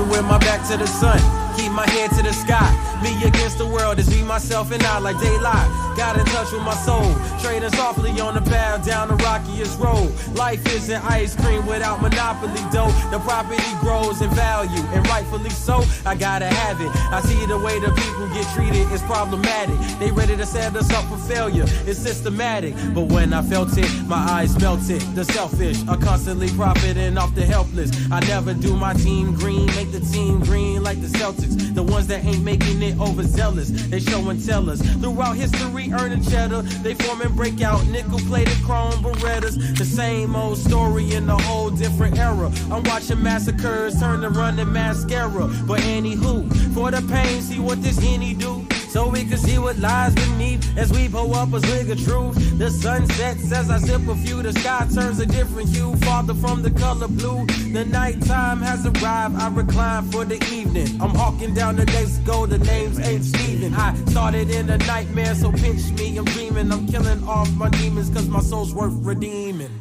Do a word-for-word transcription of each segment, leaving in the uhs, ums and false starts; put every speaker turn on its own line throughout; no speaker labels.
with my back to the sun. Keep my head to the sky. Me against the world is me, myself, and I like daylight. Got in touch with my soul. Trading softly on the path down the rockiest road. Life isn't ice cream without monopoly dough. The property grows in value, and rightfully so. I gotta have it. I see the way the people get treated is problematic. They ready to set us up for failure. It's systematic. But when I felt it, my eyes melted. The selfish are constantly profiting off the helpless. I never do my team green, make the team green like the Celtics. The ones that ain't making it overzealous, they show and tell us. Throughout history, earning cheddar, they form and break out nickel-plated chrome Berettas. The same old story in a whole different era. I'm watching massacres turn to running mascara. But anywho, for the pain, see what this Henny do. So we can see what lies beneath as we pull up a swig of truth. The sun sets as I sip a few. The sky turns a different hue, farther from the color blue. The nighttime has arrived. I recline for the evening. I'm hawking down the days ago. The names ain't Steven. I started in a nightmare, so pinch me. I'm dreaming. I'm killing off my demons, cause my soul's worth redeeming.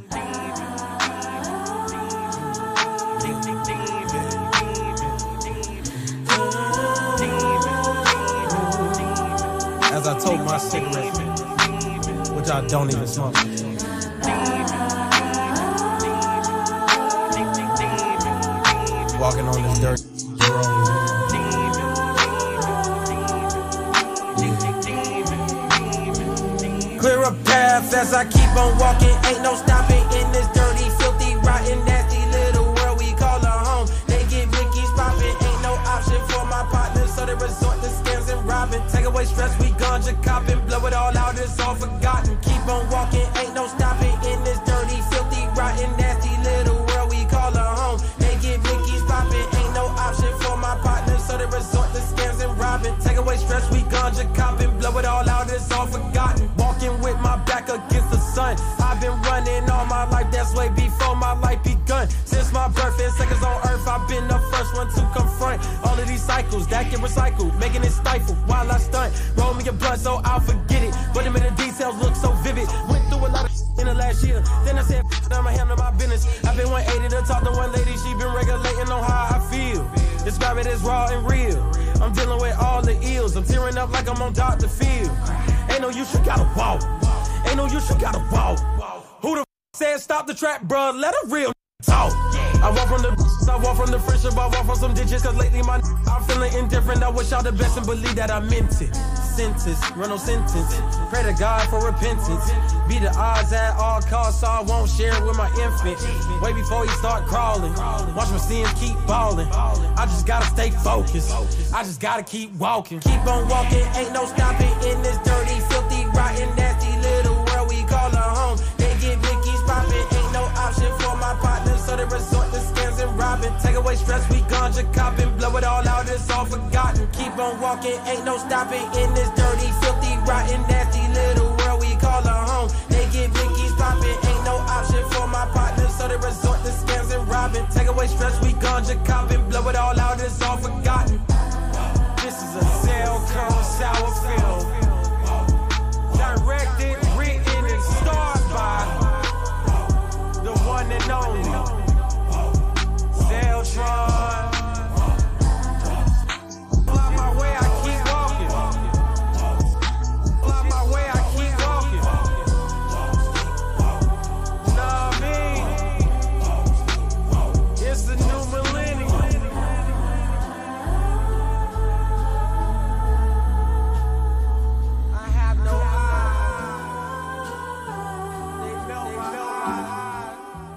As I told my cigarette, which I don't even smoke. Walking on this dirt road. Clear a path as I keep on walking. Ain't no stopping in this dirty, filthy, rotten, nasty little world we call a home. They get Vicky's popping. Ain't no option for my partners, so they resort to scams and robbing. Take away stress, we ganja copping. Blow it all out, it's all forgotten. Keep on walking, ain't no stopping in this dirty, filthy, rotten, nasty little world we call a home. They get Vicky's popping. Ain't no option for my partners, so they resort to scams and robbing. Take away stress, we ganja copping. Blow it all out, it's all forgotten. Walking with my back against the sun. I've been running all my life, that's way before my life begun. Since my birth and seconds on earth, I've been the first one to confront all of these cycles that get recycled, making it stifle while I stunt. Roll me a blunt so I'll forget it, but them in the details look so vivid. Went through a lot of in the last year, then I said I'ma handle my business. I've been one eighty to talk to one lady, she been regulating on how I feel. Describe it as raw and real. I'm dealing with all the ills, I'm tearing up like I'm on Doctor Phil. Ain't no use, you gotta walk. Ain't no use, you gotta walk. Who the f said stop the trap, bruh? Let a real talk. I walk from the I walk from the friendship, I walk from some ditches, cause lately my I'm feeling indifferent. I wish y'all the best and believe that I meant it. Sentence, run no sentence. Pray to God for repentance. Be the odds at all costs, so I won't share it with my infant. Way before he start crawling. Watch my sins keep balling. I just gotta stay focused. I just gotta keep walking. Keep on walking, ain't no stopping in this dirty, filthy, rotten, nasty little world we call a home. They get Vicky's popping, ain't no option for my partners, so they resort to scams and robbing. Take away stress, we ganja copping. Blow it all out, it's all forgotten. Keep on walking, ain't no stopping in this dirty, filthy, rotten, nasty little world we call a home. They get Vicky's popping, ain't no option for my partners, so they resort to scams and robbing. Take away stress, we ganja copping. Blow it all out, it's all forgotten. This is a Cell Cone Sour film. Directed, written, and starred by the one and only Zeltron. Fly my way, I keep walking. Fly my way, I keep walking. Know what I mean? It's the new millennium. I have no eyes. They know my eyes.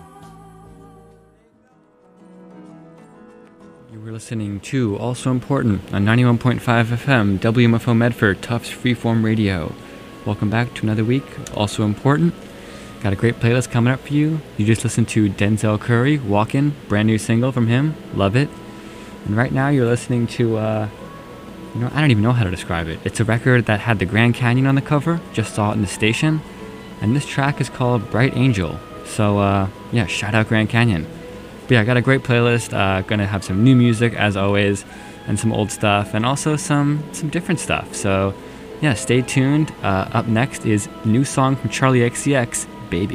You were listening to Also Important on ninety-one point five F M, W M F O Medford, Tufts Freeform Radio. Welcome back to another week of Also Important. Got a great playlist coming up for you. You just listened to Denzel Curry, Walkin', brand new single from him. Love it. And right now you're listening to, uh, you know, I don't even know how to describe it. It's a record that had the Grand Canyon on the cover. Just saw it in the station. And this track is called Bright Angel. So, uh, yeah, shout out Grand Canyon. But yeah, I got a great playlist. Uh, gonna have some new music as always, and some old stuff, and also some some different stuff. So yeah, stay tuned. Uh, up next is a new song from Charlie X C X, Baby.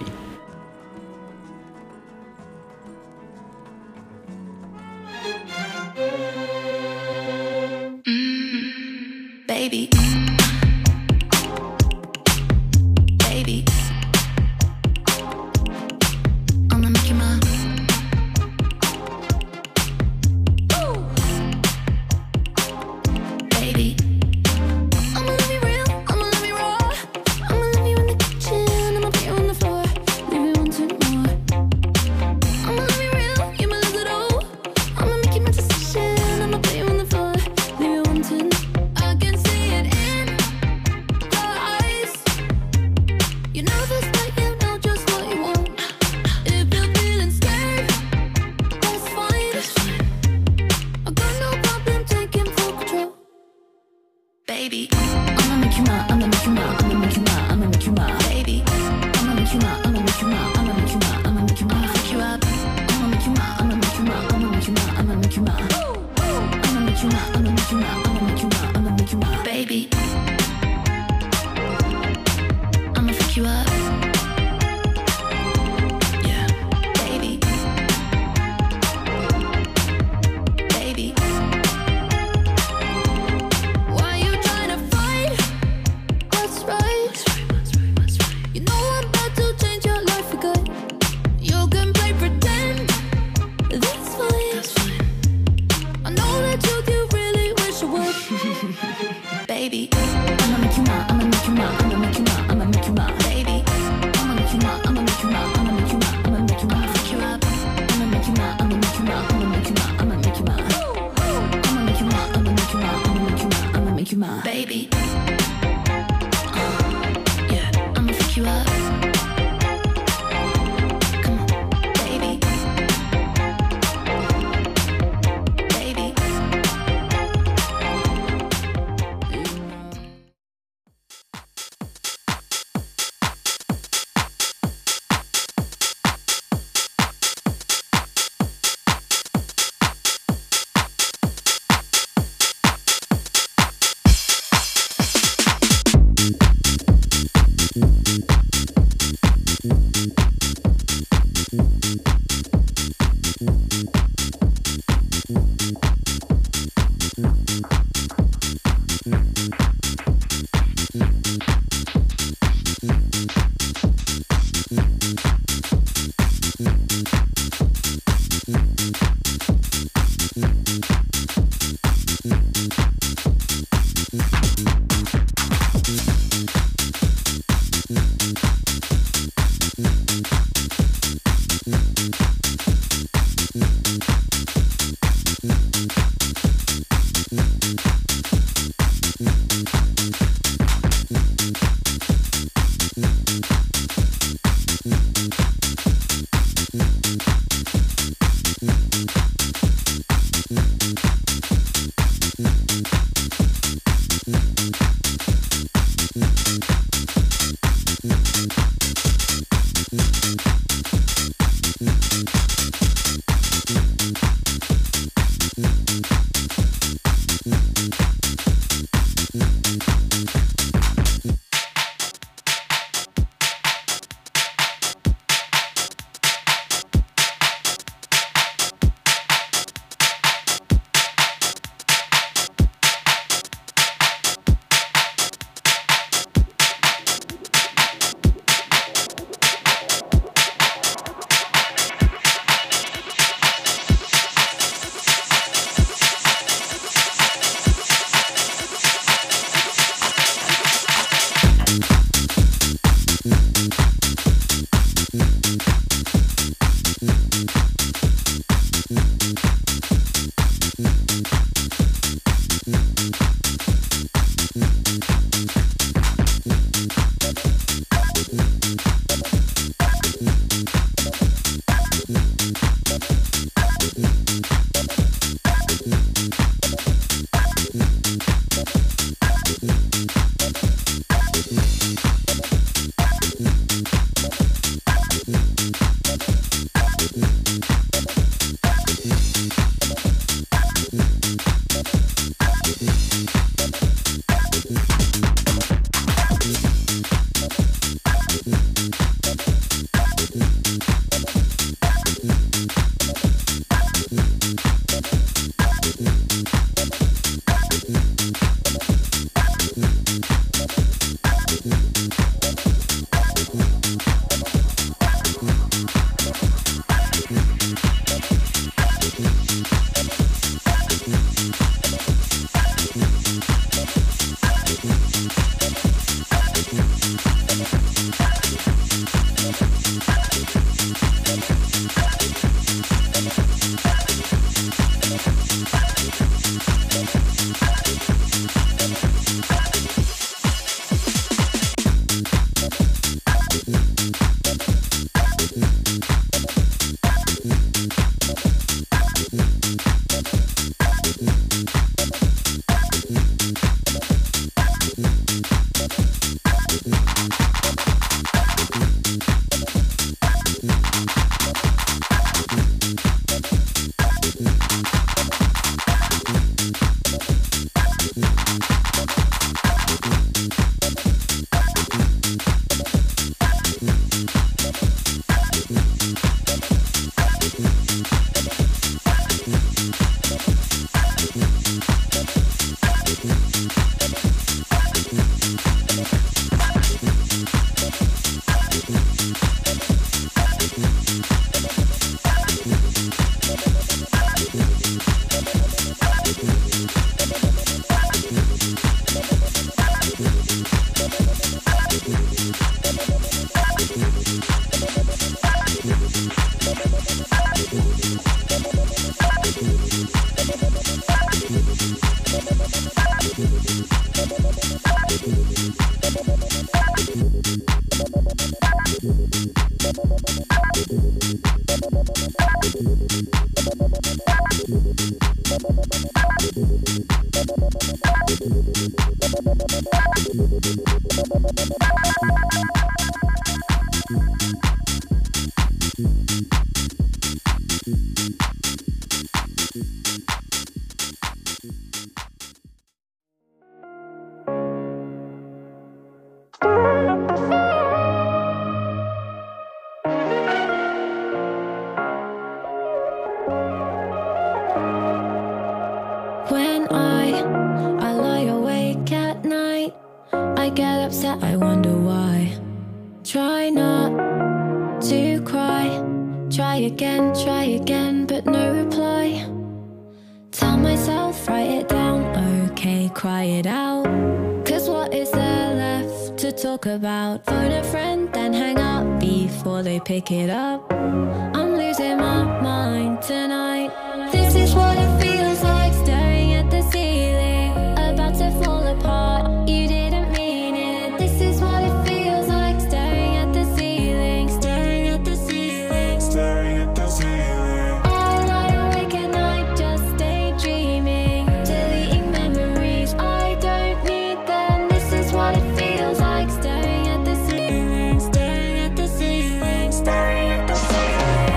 upset, I wonder why. Try not to cry. Try again, try again, but no reply. Tell myself, write it down, okay, cry it out. Cause what is there left to talk about? Phone a friend, then hang up before they pick it up. I'm losing my mind tonight. This is what it feels like, staring at the ceiling, about to fall apart. You didn't mean it. This is what it feels like, staring at the ceiling, staring at the ceiling, staring at the ceiling. I lie awake at night, just daydreaming, deleting memories. I don't need them. This is what it feels like, staring at the ceiling, staring at the ceiling, staring at the ceiling.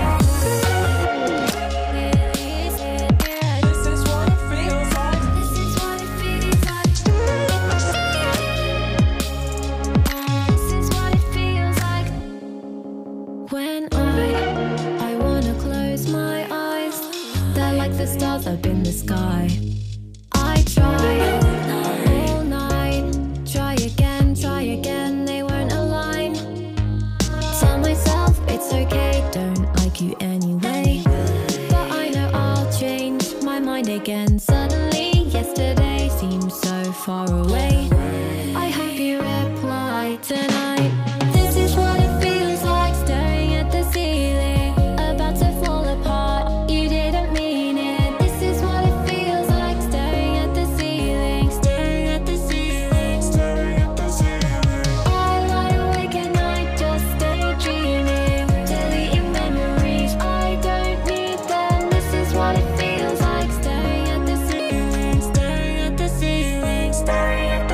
The stars up in the sky. I try all night, try again, try again, they won't align. Tell myself it's okay, don't like you anyway, but I know I'll change my mind again. Suddenly yesterday seems so far away. I hope you reply tonight. This is what it feels like, staring at the ceiling, about to fall apart. You didn't mean staring at the ceiling, staring at the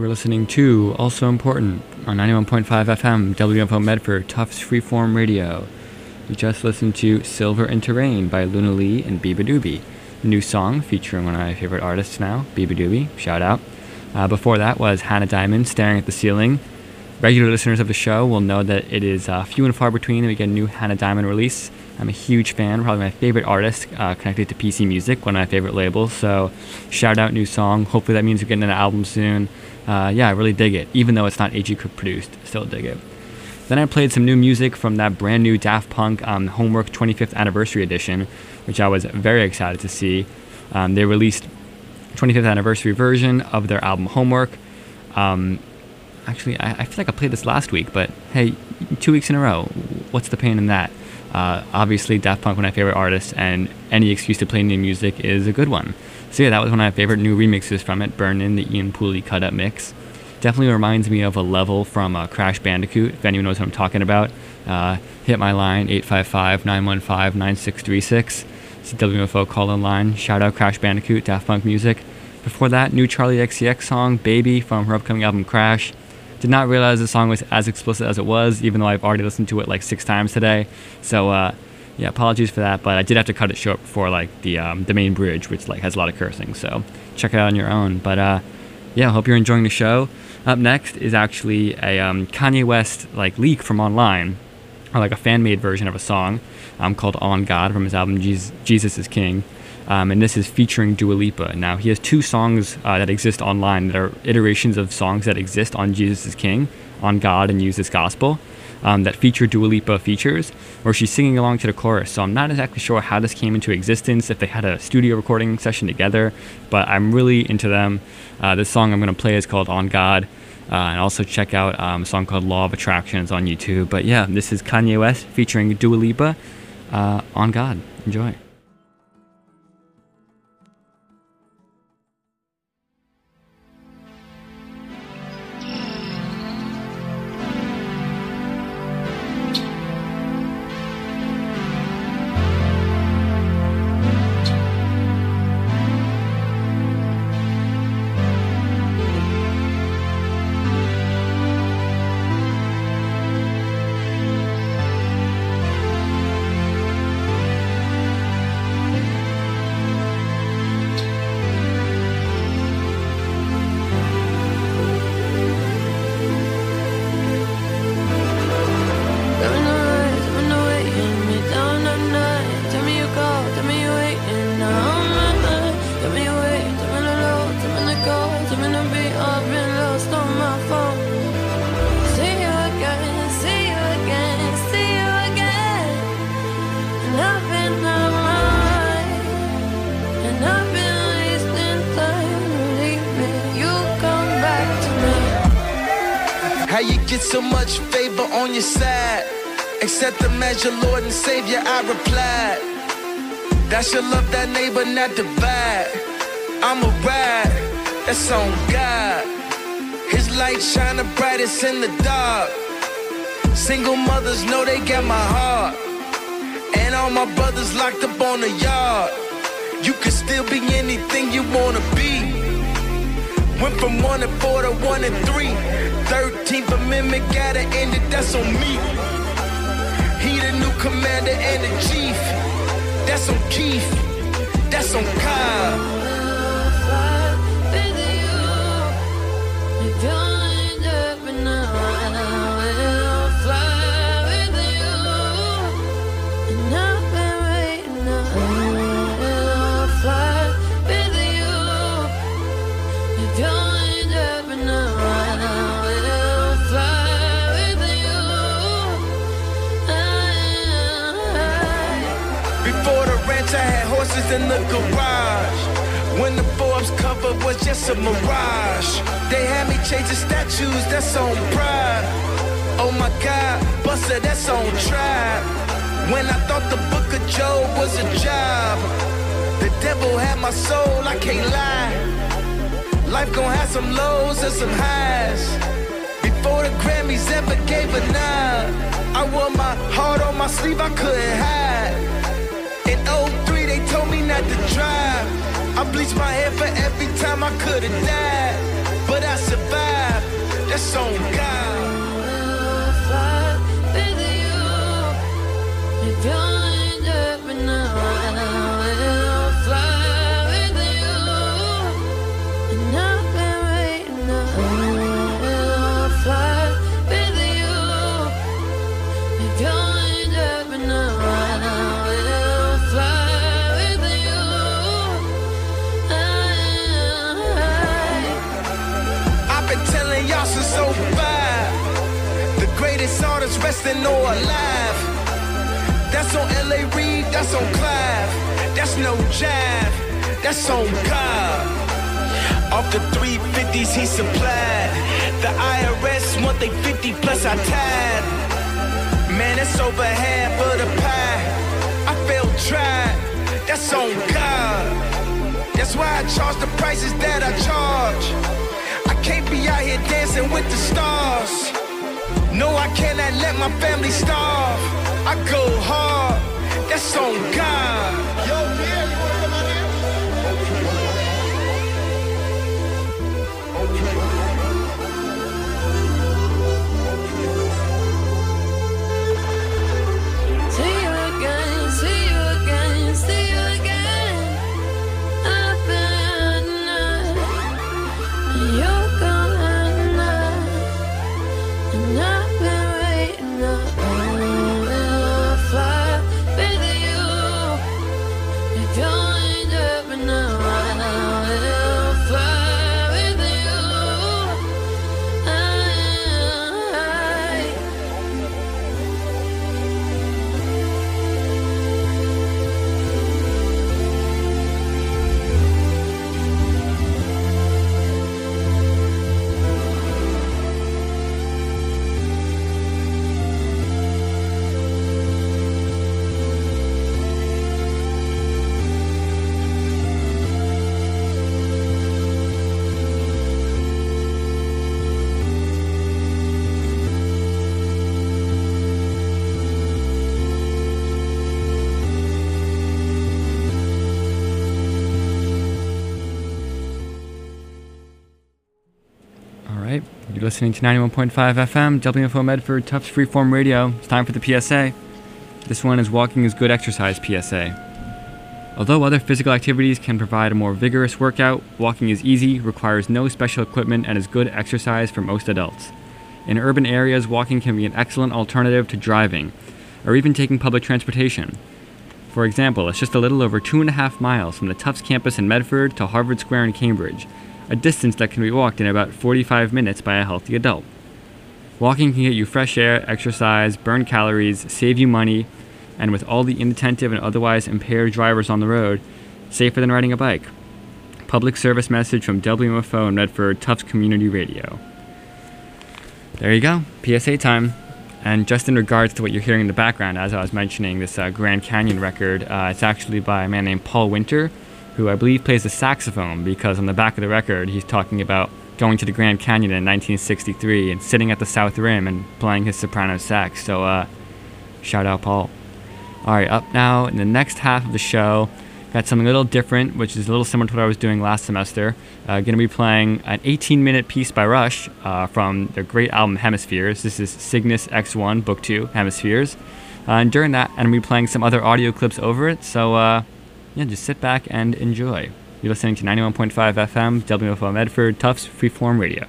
You're listening to Also Important on ninety-one point five F M, W M F O Medford, Tufts Freeform Radio. You just listened to Silver and Terrain by Luna Lee and Beabadoobee, a new song featuring one of my favorite artists now, Beabadoobee, shout out. Uh, before that was Hannah Diamond, Staring at the Ceiling. Regular listeners of the show will know that it is uh, few and far between that we get a new Hannah Diamond release. I'm a huge fan, probably my favorite artist uh, connected to P C Music, one of my favorite labels. So shout out, new song. Hopefully that means we're getting an album soon. Uh, yeah, I really dig it. Even though it's not A G Cook produced, still dig it. Then I played some new music from that brand new Daft Punk um, Homework twenty-fifth Anniversary Edition, which I was very excited to see. Um, they released twenty-fifth anniversary version of their album Homework. Um, actually, I, I feel like I played this last week, but hey, two weeks in a row, what's the pain in that? Uh, obviously, Daft Punk, one of my favorite artists, and any excuse to play new music is a good one. So yeah, that was one of my favorite new remixes from it, Burn In, the Ian Pooley cut-up mix. Definitely reminds me of a level from uh, Crash Bandicoot, if anyone knows what I'm talking about. Uh, hit my line, eight five five, nine one five, nine six three six. It's a W M F O call-in line. Shout out Crash Bandicoot, Daft Punk music. Before that, new Charlie X C X song, Baby, from her upcoming album Crash. Did not realize the song was as explicit as it was, even though I've already listened to it like six times today. So, uh, yeah, apologies for that, but I did have to cut it short before like the um, the main bridge, which like has a lot of cursing. So check it out on your own. But uh, yeah, hope you're enjoying the show. Up next is actually a um, Kanye West like leak from online, or like a fan-made version of a song um, called On God from his album Jesus, Jesus is King. Um, and this is featuring Dua Lipa. Now, he has two songs uh, that exist online that are iterations of songs that exist on Jesus is King, On God and Use This Gospel, um, that feature Dua Lipa features, where she's singing along to the chorus. So I'm not exactly sure how this came into existence, if they had a studio recording session together, but I'm really into them. Uh, this song I'm going to play is called On God, uh, and also check out um, a song called Law of Attractions on YouTube. But yeah, this is Kanye West featuring Dua Lipa, uh, On God. Enjoy.
So much favor on your side. Accept them as your Lord and Savior, I replied. That should love that neighbor, not divide. I'm a ride, that's on God. His light shine the brightest in the dark. Single mothers know they got my heart. And all my brothers locked up on the yard. You can still be anything you wanna be. Went from one and four to one and three. Thirteenth Amendment gotta end it, that's on me. He the new commander and the chief. That's on Keith, that's on Kyle. In the garage, when the Forbes cover was just a mirage, they had me chasing statues, that's on pride. Oh my God, Buster, that's on Tribe. When I thought the book of Job was a job, the devil had my soul, I can't lie. Life gon' have some lows and some highs. Before the Grammys ever gave a nod, I wore my heart on my sleeve, I couldn't hide. In oh three they told me not to drive. I bleached my hair for every time I could've died, but I survived. that's on God.
I'll fly with you. If you're in heaven now, I'll fly with you. And I've been waiting now. I'll fly with you. If you're in heaven now, I'll fly with you.
I've been telling y'all since oh five, the greatest artist resting or alive. That's on L A Reid, that's on Clive. That's no jive, that's on God. Off the three fifties he supplied. The I R S want they fifty plus I tied. Man, it's over half of the pie. I felt tried, that's on God. That's why I charge the prices that I charge. I can't be out here dancing with the stars. No, I cannot let my family starve. I go hard, that's on God. Yo, Pierre, you wanna come out here?
See you again, see you again, see you again. I've been night, and you're gone night, and I've been waiting up. I'll fly with you. If you're in heaven now, I'll fly with you. I
All right, you're listening to ninety-one point five F M, W F O Medford, Tufts Freeform Radio. It's time for the P S A. This one is Walking is Good Exercise P S A. Although other physical activities can provide a more vigorous workout, walking is easy, requires no special equipment, and is good exercise for most adults. In urban areas, walking can be an excellent alternative to driving, or even taking public transportation. For example, it's just a little over two and a half miles from the Tufts campus in Medford to Harvard Square in Cambridge, a distance that can be walked in about forty-five minutes by a healthy adult. Walking can get you fresh air, exercise, burn calories, save you money, and with all the inattentive and otherwise impaired drivers on the road, safer than riding a bike. Public service message from W M F O and Medford Tufts Community Radio. There you go, P S A time. And just in regards to what you're hearing in the background, as I was mentioning, this uh, Grand Canyon record, uh, it's actually by a man named Paul Winter, who I believe plays the saxophone, because on the back of the record he's talking about going to the Grand Canyon in nineteen sixty-three and sitting at the South Rim and playing his soprano sax. So uh, shout out Paul. Alright, up now in the next half of the show, got something a little different, which is a little similar to what I was doing last semester. Uh, going to be playing an eighteen minute piece by Rush uh, from their great album Hemispheres. This is Cygnus X one, Book two, Hemispheres. Uh, and during that, I'm going to be playing some other audio clips over it, so uh, yeah, just sit back and enjoy. You're listening to ninety-one point five F M, W F O Medford, Tufts Freeform Radio.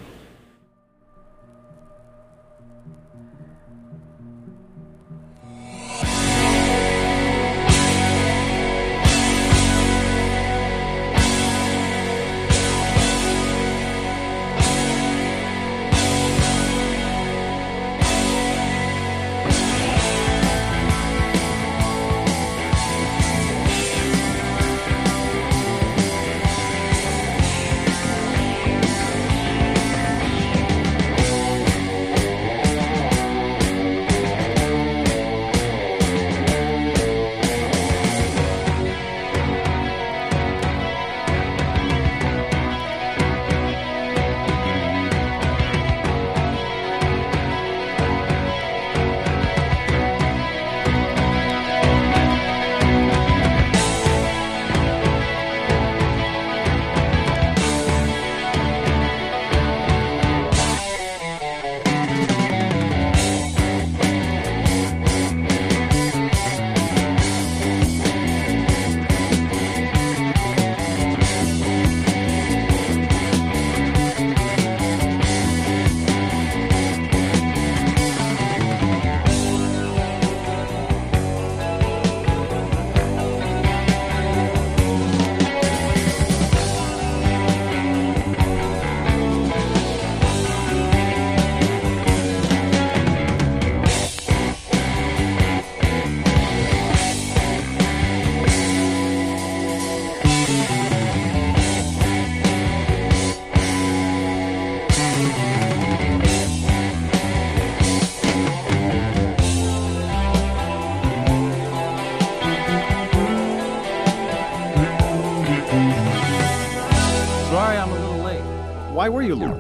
Why were you late?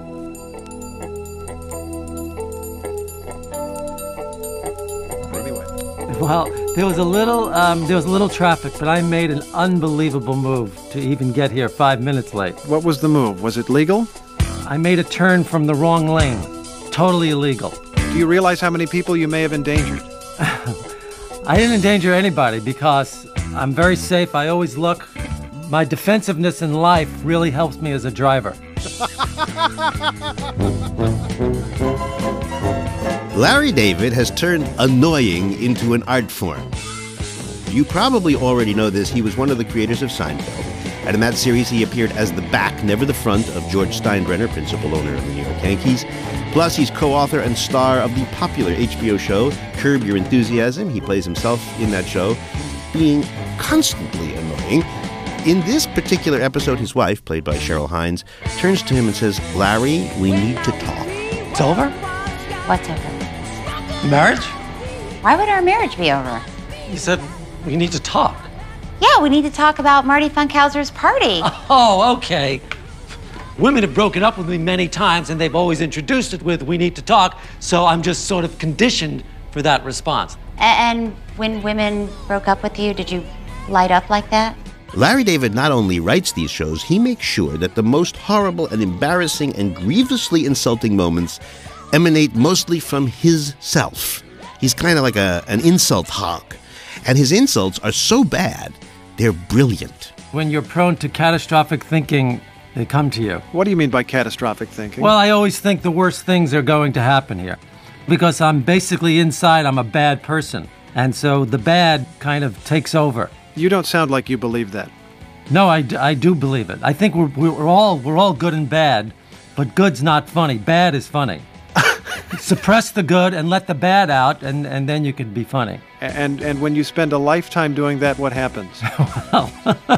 Anyway.
Well, there was a little, um, there was a little traffic, but I made an unbelievable move to even get here five minutes late.
What was the move? Was it legal?
I made a turn from the wrong lane. Totally illegal.
Do you realize how many people you may have endangered?
I didn't endanger anybody because I'm very safe. I always look. My defensiveness in life really helps me as a driver.
Larry David has turned annoying into an art form. You probably already know this. He was one of the creators of Seinfeld. And in that series, he appeared as the back, never the front, of George Steinbrenner, principal owner of the New York Yankees. Plus, he's co-author and star of the popular H B O show, Curb Your Enthusiasm. He plays himself in that show, being constantly annoying. In this particular episode, his wife, played by Cheryl Hines, turns to him and says, Larry, we need to talk.
It's over?
What's over?
Marriage?
Why would our marriage be over?
You said we need to talk.
Yeah, we need to talk about Marty Funkhauser's party.
Oh, okay. Women have broken up with me many times, and they've always introduced it with, we need to talk, so I'm just sort of conditioned for that response.
A- and when women broke up with you, did you light up like that?
Larry David not only writes these shows, he makes sure that the most horrible and embarrassing and grievously insulting moments emanate mostly from his self. He's kind of like a, an insult hog. And his insults are so bad, they're brilliant.
When you're prone to catastrophic thinking, they come to you.
What do you mean by catastrophic thinking?
Well, I always think the worst things are going to happen here. Because I'm basically inside, I'm a bad person. And so the bad kind of takes over.
You don't sound like you believe that.
No, I, d- I do believe it. I think we're, we're, all, we're all good and bad, but good's not funny. Bad is funny. Suppress the good and let the bad out, and, and then you can be funny.
And and when you spend a lifetime doing that, what happens?
Well,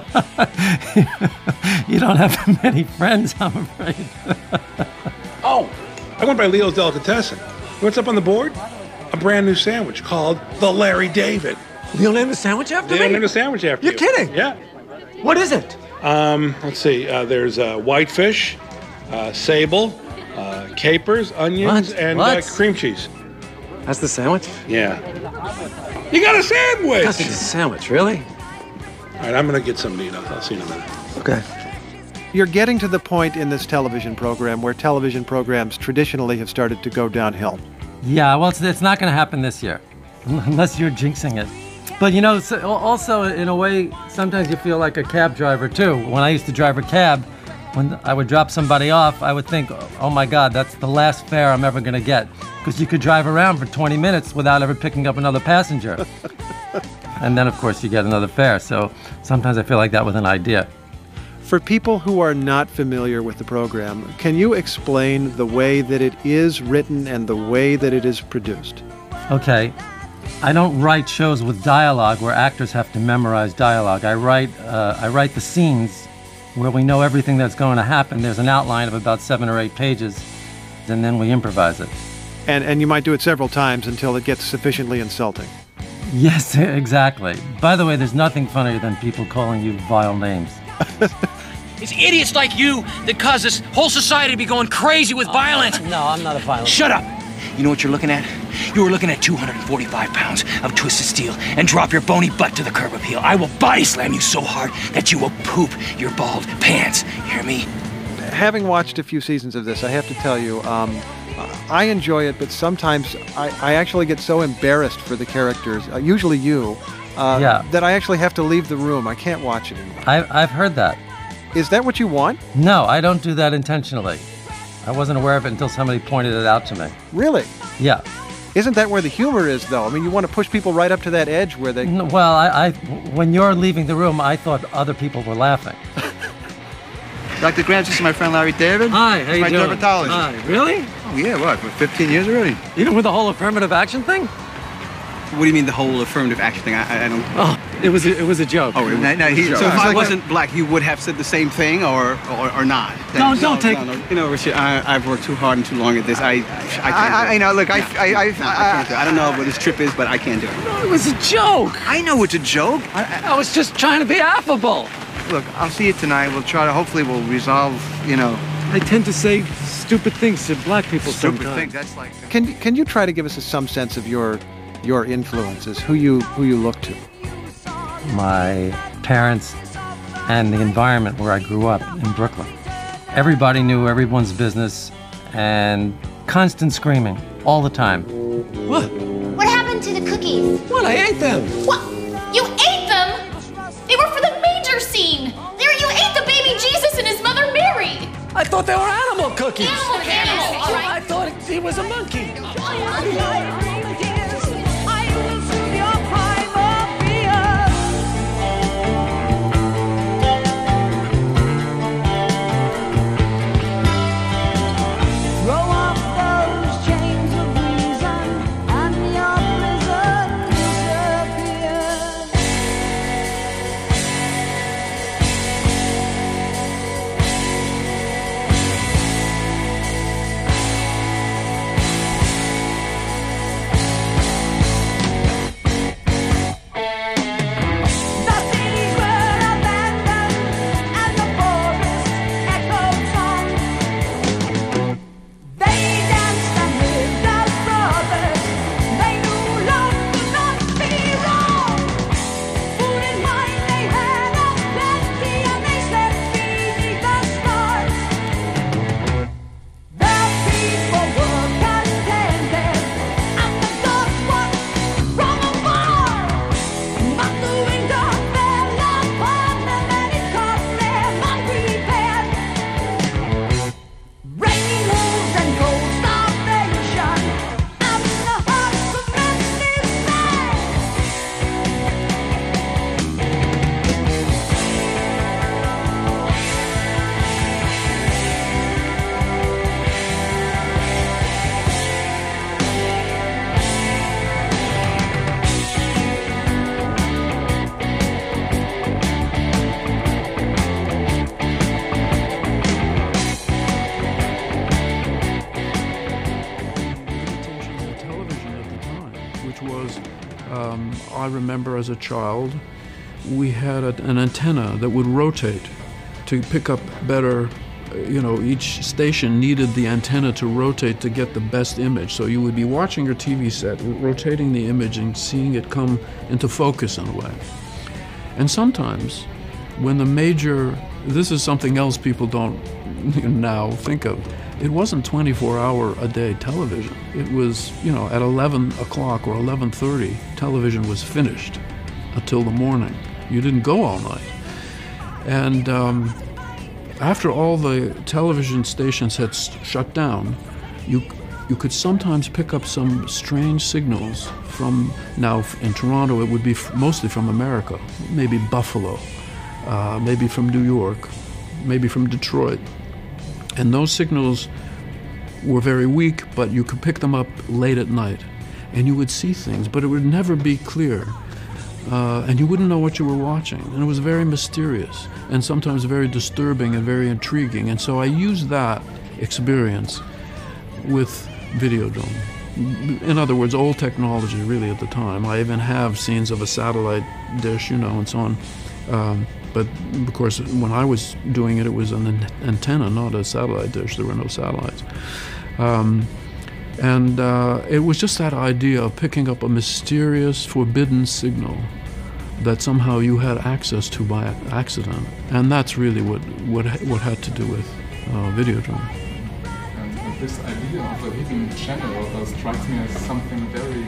you don't have many friends, I'm afraid.
Oh, I went by Leo's Delicatessen. What's up on the board? A brand new sandwich called the Larry David.
Leo named a sandwich after
Leo
me?
named a sandwich after
You're
you.
kidding?
Yeah.
What is it?
Um, let's see. Uh, there's uh, whitefish, uh, sable, uh, capers, onions,
What?
and
What?
Uh, cream cheese.
That's the sandwich?
Yeah. You got a sandwich!
That's a sandwich, really?
All right, I'm going to get something to eat. I'll, I'll see you in a minute.
Okay.
You're getting to the point in this television program where television programs traditionally have started to go downhill.
Yeah, well, it's, it's not going to happen this year, unless you're jinxing it. But, you know, so also, in a way, sometimes you feel like a cab driver, too. When I used to drive a cab, when I would drop somebody off, I would think, oh, my God, that's the last fare I'm ever going to get. Because you could drive around for twenty minutes without ever picking up another passenger. And then, of course, you get another fare. So sometimes I feel like that with an idea.
For people who are not familiar with the program, can you explain the way that it is written and the way that it is produced?
Okay. I don't write shows with dialogue where actors have to memorize dialogue. I write, uh, I write the scenes where we know everything that's going to happen. There's an outline of about seven or eight pages, and then we improvise it.
And and you might do it several times until it gets sufficiently insulting.
Yes, exactly. By the way, there's nothing funnier than people calling you vile names.
It's idiots like you that cause this whole society to be going crazy with violence.
No, I'm not a violent.
Shut up! You know what you're looking at? You were looking at two hundred forty-five pounds of twisted steel and drop your bony butt to the curb appeal. I will body slam you so hard that you will poop your bald pants. You hear me?
Having watched a few seasons of this, I have to tell you, um, I enjoy it, but sometimes I, I actually get so embarrassed for the characters, uh, usually you, uh,
Yeah.
that I actually have to leave the room. I can't watch it anymore.
I, I've heard that.
Is that what you want?
No, I don't do that intentionally. I wasn't aware of it until somebody pointed it out to me.
Really?
Yeah.
Isn't that where the humor is, though? I mean, you want to push people right up to that edge where they...
N- Well, I, I, when you're leaving the room, I thought other people were laughing.
Doctor Grant, this is my friend Larry David.
Hi, how
He's
you
my
doing?
dermatologist.
Hi, really?
Oh, yeah, what, for fifteen years already?
Even with the whole affirmative action thing?
What do you mean the whole affirmative action thing? I, I don't...
Oh, it was a, it was a joke.
Oh, no, no, he, so if
It was
I
like-
wasn't black, you would have said the same thing or or, or not?
No, don't take-
No, no. You know, Richard, I, I've worked too hard and too long at this. I I, I can't
I-
do
I
it.
know, look, I-
No,
I- I-
no, I can't do it. I don't know what his trip is, but I can't do it.
No, it was a joke.
I know it's a joke. I,
I was just trying to be affable.
Look, I'll see you tonight. We'll try to, hopefully we'll resolve, you know,
I tend to say stupid things to black people
Stupid
sometimes.
thing, that's like...
Can can you try to give us a, some sense of your your influences, who you who you look to?
My parents and the environment where I grew up in Brooklyn. Everybody knew everyone's business and constant screaming all the time.
What? What happened to the cookies?
What? I ate them.
What? You ate them? They were for the manger scene. There you ate the baby Jesus and his mother Mary.
I thought they were animal cookies.
Animal, animal. All right.
I thought he was a monkey.
I remember as a child, we had a, an antenna that would rotate to pick up better, you know, each station needed the antenna to rotate to get the best image. So you would be watching your T V set, rotating the image and seeing it come into focus in a way. And sometimes when the major, this is something else people don't now think of, it wasn't twenty-four hour a day television. It was, you know, at eleven o'clock or eleven thirty, television was finished until the morning. You didn't go all night. And um, after all the television stations had shut down, you you could sometimes pick up some strange signals from, now in Toronto it would be f- mostly from America, maybe Buffalo, uh, maybe from New York, maybe from Detroit. And those signals were very weak, but you could pick them up late at night. And you would see things, but it would never be clear. Uh, and you wouldn't know what you were watching. And it was very mysterious, and sometimes very disturbing and very intriguing. And so I used that experience with Videodrome. In other words, old technology really at the time. I even have scenes of a satellite dish, you know, and so on. Um, But, of course, when I was doing it, it was an antenna, not a satellite dish. There were no satellites. Um, and uh, it was just that idea of picking up a mysterious, forbidden signal that somehow you had access to by accident. And that's really what what, what had to do with uh, Videodrome.
And this idea of a hidden channel uh, strikes me as something very...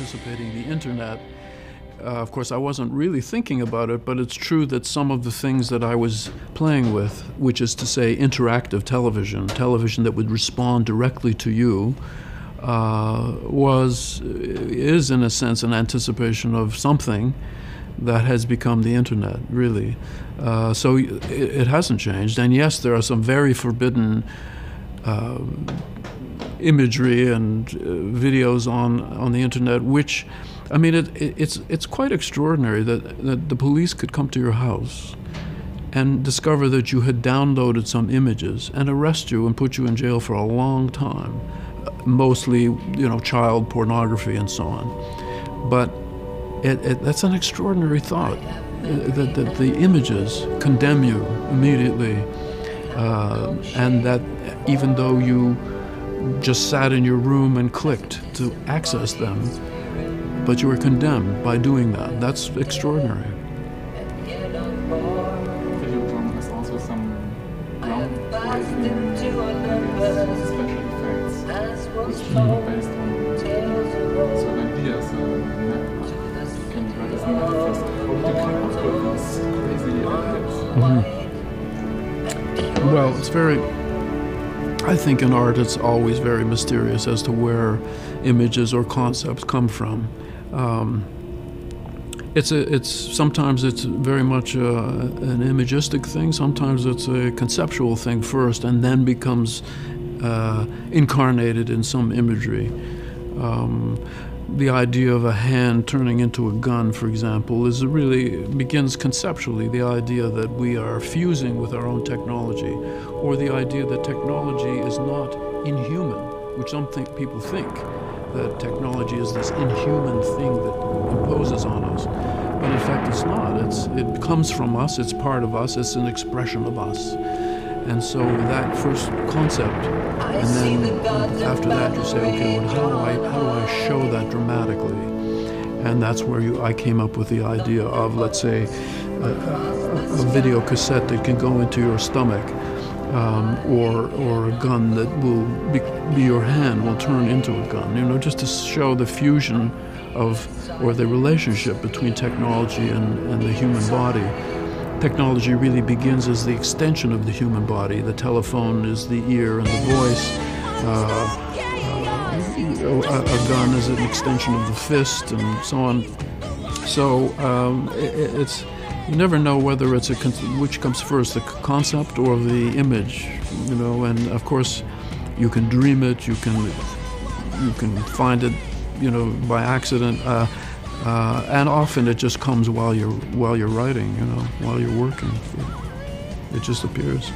anticipating the internet. Uh, of course, I wasn't really thinking about it, but it's true that some of the things that I was playing with, which is to say interactive television, television that would respond directly to you, uh, was, is in a sense an anticipation of something that has become the internet, really. Uh, so it, it hasn't changed. And yes, there are some very forbidden uh, imagery and uh, videos on, on the internet, which, I mean, it, it, it's it's quite extraordinary that, that the police could come to your house and discover that you had downloaded some images and arrest you and put you in jail for a long time, mostly, you know, child pornography and so on. But it, it, that's an extraordinary thought, that, that the images condemn you immediately, uh, and that even though you just sat in your room and clicked to access them, but you were condemned by doing that. That's extraordinary.
Videodrome has also some groundbreaking special effects, which are based on certain ideas. Uh, you can write as a manifest how you come up with these crazy ideas.
Mm-hmm. Well, it's very, I think in art it's always very mysterious as to where images or concepts come from. Um, it's a, it's sometimes it's very much a, an imagistic thing. Sometimes it's a conceptual thing first, and then becomes uh, incarnated in some imagery. Um, the idea of a hand turning into a gun, for example, is really begins conceptually. The idea that we are fusing with our own technology, or the idea that technology is not inhuman, which some think, people think. That technology is this inhuman thing that imposes on us. But in fact, it's not. It's, it comes from us, it's part of us, it's an expression of us. And so that first concept, and then after that you say, okay, well, how do I, how do I show that dramatically? And that's where you, I came up with the idea of, let's say, a, a, a video cassette that can go into your stomach. Um, or or a gun that will be, be your hand will turn into a gun, you know, just to show the fusion of, or the relationship between technology and, and the human body. Technology really begins as the extension of the human body. The telephone is the ear and the voice. Uh, uh, a, a gun is an extension of the fist, and so on. So um, it, it's you never know whether it's a con- which comes first, the concept or the image, you know. And of course, you can dream it, you can you can find it, you know, by accident, uh, uh, and often it just comes while you're while you're writing, you know, while you're working. It just appears.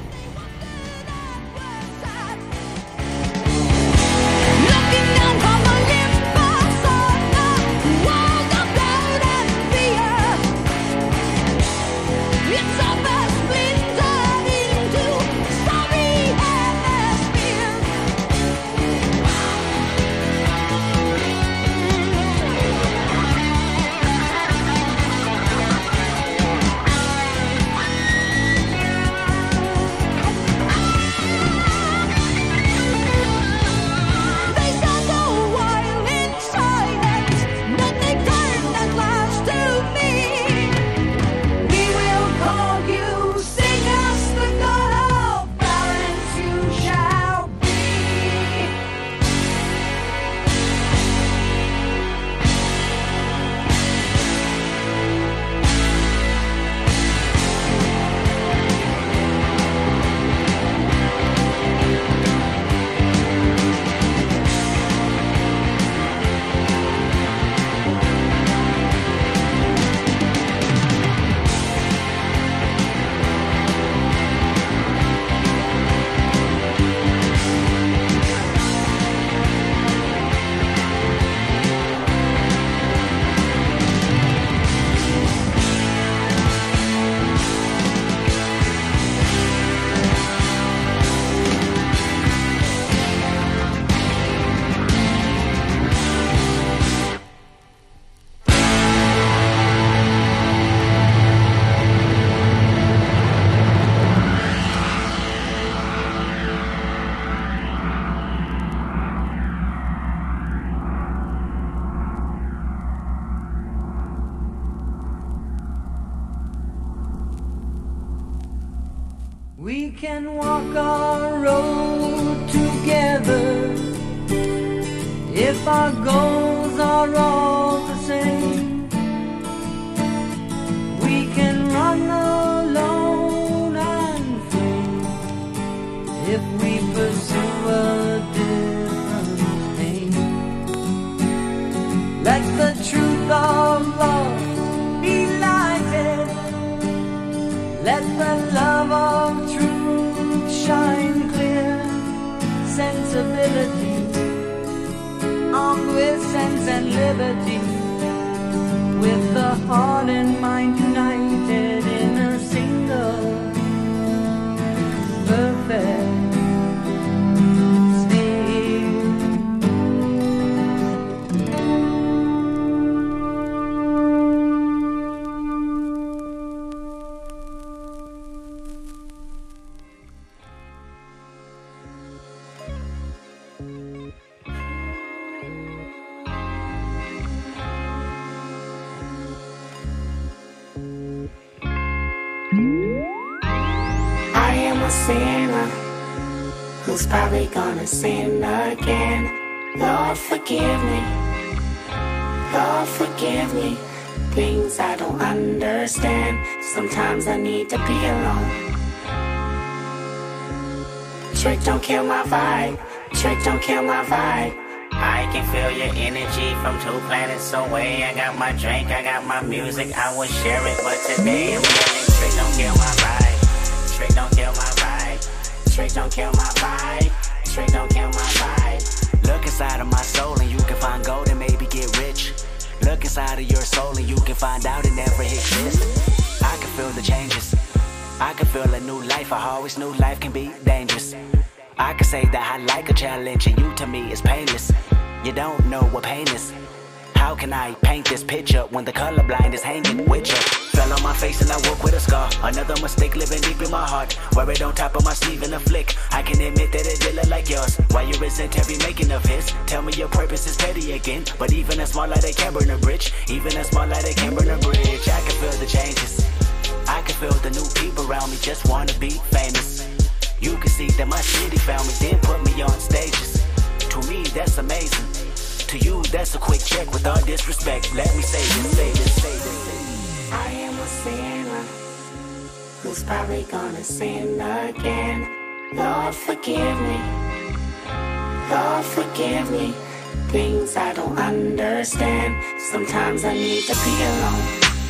We can walk our road together if our goals are all the same. We can run alone and free if we pursue a different aim. Let the truth of love be lighted. Let the love of truth shine clear. Sensibility, armed with sense and liberty, with the heart and mind united in a single perfect
sinner who's probably gonna sin again. Lord, forgive me. Lord, forgive me. Things I don't understand. Sometimes I need to be alone. Trick, don't kill my vibe. Trick, don't kill my vibe.
I can feel your energy from two planets away. I got my drink, I got my music, I would share it, but today I'm feeling trick, don't kill my vibe. Trick, don't kill my vibe. Trick, don't kill my vibe. Trick, don't kill my vibe.
Look inside of my soul and you can find gold and maybe get rich. Look inside of your soul and you can find out it never exists. I can feel the changes. I can feel a new life. I always knew life can be dangerous. I can say that I like a challenge and you to me is painless. You don't know what pain is. How can I paint this picture when the colorblind is hanging with you? Fell on my face and I woke with a scar. Another mistake living deep in my heart. Wear it on top of my sleeve in a flick. I can admit that it did look like yours. Why you resent every making of his? Tell me your purpose is petty again. But even a small light, they can burn a bridge. Even a small light, they can burn a bridge. I can feel the changes. I can feel the new people around me just wanna be famous. You can see that my city found me, then put me on stages. To me, that's amazing. To you, that's a quick check with all disrespect. Let me say this, say this, say this.
I am a sinner who's probably gonna sin again. Lord, forgive me. Lord, forgive me. Things I don't understand. Sometimes I need to be alone.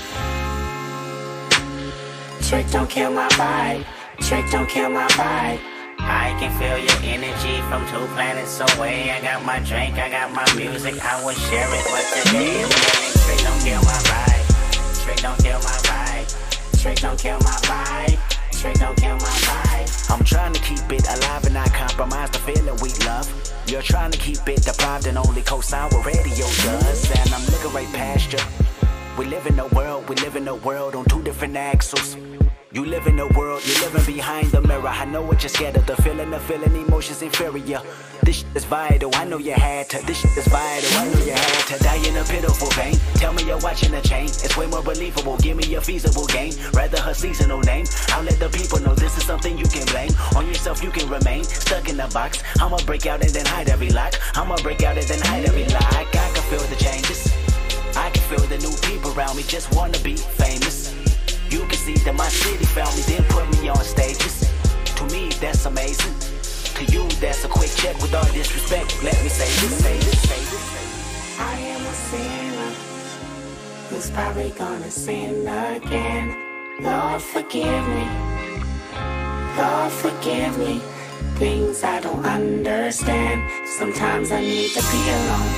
Trick, don't kill my vibe. Trick, don't kill my vibe.
I can feel your energy from two planets away. I got my drink, I got my music, I would share it, but today I'm feeling trick, don't kill my vibe. Trick, don't kill my vibe. Trick, don't kill my vibe. Trick, don't kill my vibe.
I'm trying to keep it alive and not compromise the feeling we love. You're trying to keep it deprived and only co-sign what radio does. And I'm looking right past you. We live in a world, we live in a world on two different axles. You live in a world, you're living behind the mirror. I know what you're scared of, the feeling, the feeling, emotions inferior. This shit is vital, I know you had to. This shit is vital, I know you had to. Die in a pitiful pain, tell me you're watching a chain. It's way more believable, give me a feasible game. Rather her seasonal name, I'll let the people know this is something you can blame. On yourself you can remain, stuck in a box. I'ma break out and then hide every lock. I'ma break out and then hide every lock. I can feel the changes, I can feel the new people around me just wanna be famous. You can see that my city found me, then put me on stages. To me, that's amazing. To you, that's a quick check with all disrespect. Let me say this, say this, say this.
I am a sinner who's probably gonna sin again. Lord, forgive me. Lord, forgive me. Things I don't understand. Sometimes I need to be alone.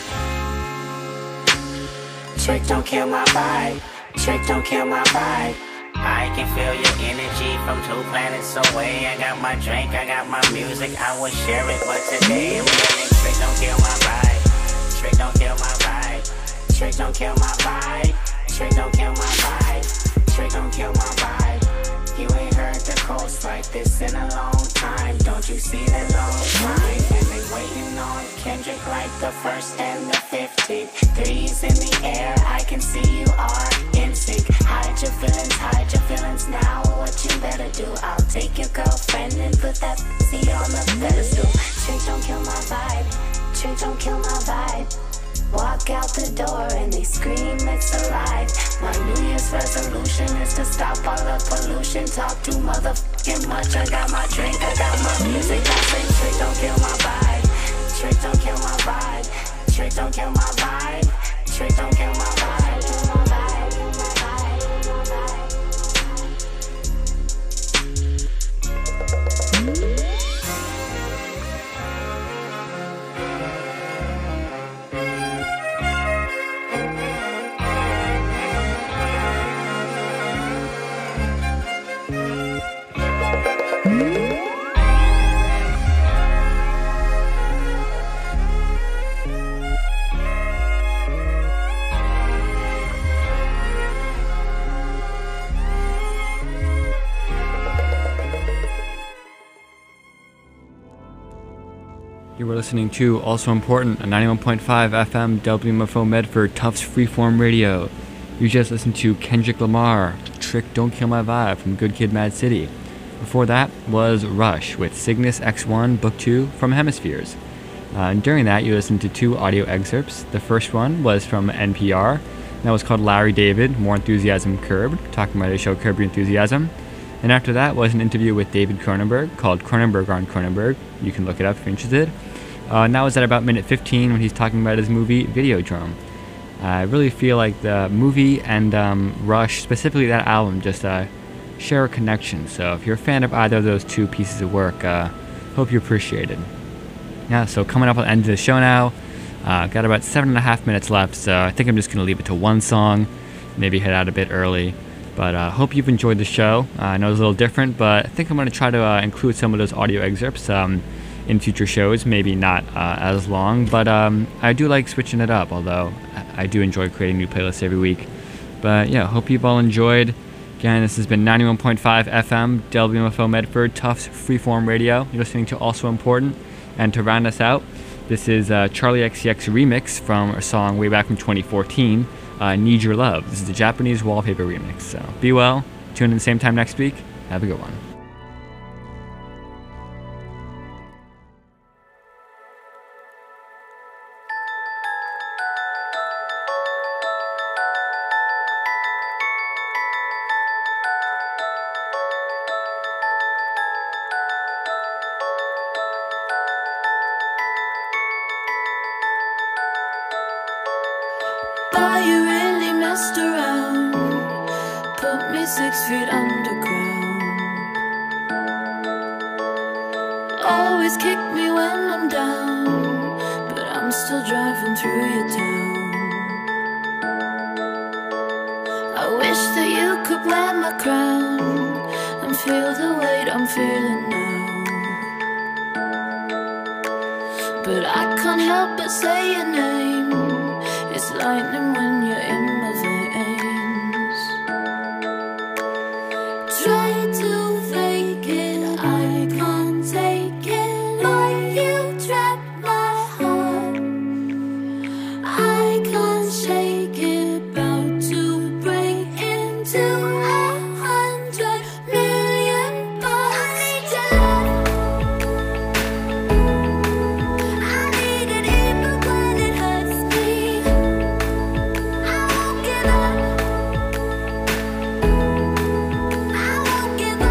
Trick, don't kill my vibe. Trick, don't kill my vibe.
I can feel your energy from two planets away. I got my drink, I got my music, I would share it, but today I'm feeling trick, don't kill my vibe. Trick, don't kill my vibe. Trick, don't kill my vibe. Trick, don't kill my vibe. Trick, don't kill my vibe. You ain't heard the coast like this in a long time. Don't you see the long line? And they waiting on Kendrick like the first and the fifteenth. Threes in the air, I can see you are in sync. Hide your feelings, hide your feelings now.
what you better do. I'll take your girlfriend and put that pussy on the pedestal. Trick don't kill my vibe, trick don't kill my vibe. Walk out the door and they scream it's alive. My New Year's resolution is to stop all the pollution. Talk too motherfucking much. I got my drink, I got my music. I say trick don't kill my vibe, trick don't kill my vibe, trick don't kill my vibe, trick don't kill my vibe, kill my vibe, kill my vibe, kill my vibe.
You were listening to Also Important on ninety-one point five F M W M F O Medford, Tufts Freeform Radio. You just listened to Kendrick Lamar, Trick Don't Kill My Vibe from Good Kid Mad City. Before that was Rush with Cygnus X one Book two from Hemispheres. Uh, and during that you listened to two audio excerpts. The first one was from N P R. That was called Larry David, More Enthusiasm Curbed, talking about his show Curb Your Enthusiasm. And after that was an interview with David Cronenberg called Cronenberg on Cronenberg. You can look it up if you're interested. Uh, and that was at about minute fifteen when he's talking about his movie Videodrome. Uh, I really feel like the movie and um, Rush, specifically that album, just uh, share a connection. So if you're a fan of either of those two pieces of work, uh, hope you appreciate it. Yeah, so coming up on the end of the show now. Uh, got about seven and a half minutes left, so I think I'm just going to leave it to one song, maybe head out a bit early. But I uh, hope you've enjoyed the show. Uh, I know it's a little different, but I think I'm going to try to uh, include some of those audio excerpts um, in future shows, maybe not uh, as long, but um, I do like switching it up, although I do enjoy creating new playlists every week. But yeah, hope you've all enjoyed. Again, this has been ninety-one point five F M, W M F O Medford, Tufts Freeform Radio. You're listening to Also Important. And to round us out, this is uh, Charlie X C X remix from a song way back from twenty fourteen, uh, Need Your Love. This is the Japanese Wallpaper remix. So be well, tune in the same time next week. Have a good one.
Boy, you really messed around, put me six feet underground. Always kick me when I'm down, but I'm still driving through your town. I wish that you could wear my crown and feel the weight I'm feeling now. But I can't help but say your name. It's lightning when you're in my veins. Try to fake it, I can't take it. Boy, you trapped my heart. I can't shake it, about to break into a hundred million parts. I need it even when it hurts me. I won't give up.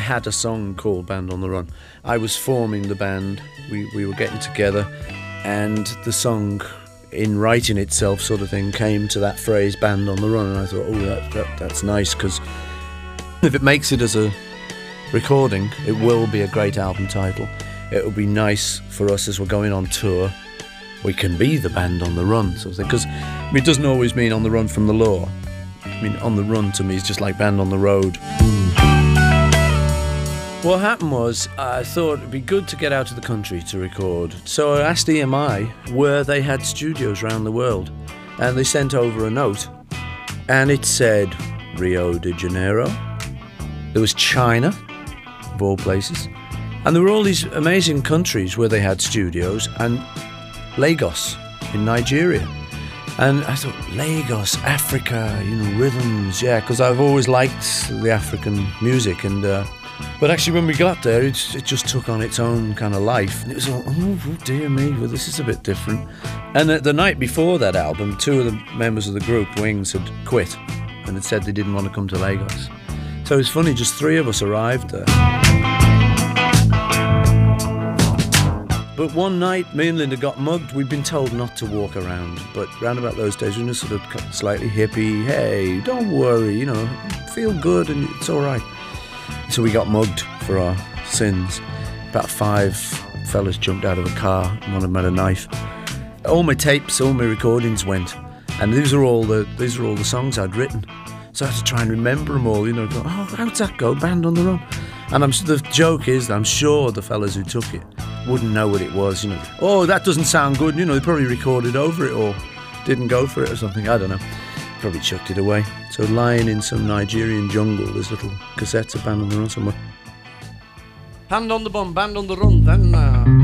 had a song called Band on the Run. I was forming the band, we, we were getting together, and the song, in writing itself sort of thing, came to that phrase, Band on the Run, and I thought, oh, that, that that's nice, because if it makes it as a recording, it will be a great album title. It will be nice for us as we're going on tour. We can be the band on the run, sort of thing, because I mean, it doesn't always mean on the run from the law. I mean, on the run to me is just like band on the road. What happened was, I thought it'd be good to get out of the country to record. So I asked E M I where they had studios around the world, and they sent over a note, and it said Rio de Janeiro. There was China, of all places, and there were all these amazing countries where they had studios, and Lagos in Nigeria. And I thought, Lagos, Africa, you know, rhythms, yeah, because I've always liked the African music. And uh, but actually when we got there, it, it just took on its own kind of life. And it was all, oh, oh dear me, well, this is a bit different. And the, the night before that album, two of the members of the group, Wings, had quit and had said they didn't want to come to Lagos. So it's funny, just three of us arrived there. But one night, me and Linda got mugged. We'd been told not to walk around, but round about those days, we were sort of slightly hippie. Hey, don't worry, you know, feel good and it's all right. So we got mugged for our sins. About five fellas jumped out of a car, and one of them had a knife. All my tapes, all my recordings went, and these are all the these are all the songs I'd written. So I had to try and remember them all, you know. Go, oh, how'd that go? Band on the Run. And I'm, the joke is that I'm sure the fellas who took it wouldn't know what it was, you know. Oh, that doesn't sound good, you know. They probably recorded over it or didn't go for it or something. I don't know. Probably chucked it away. So lying in some Nigerian jungle, there's little cassettes of Band on the Run somewhere. Hand on the bum, band on the run, then. Uh...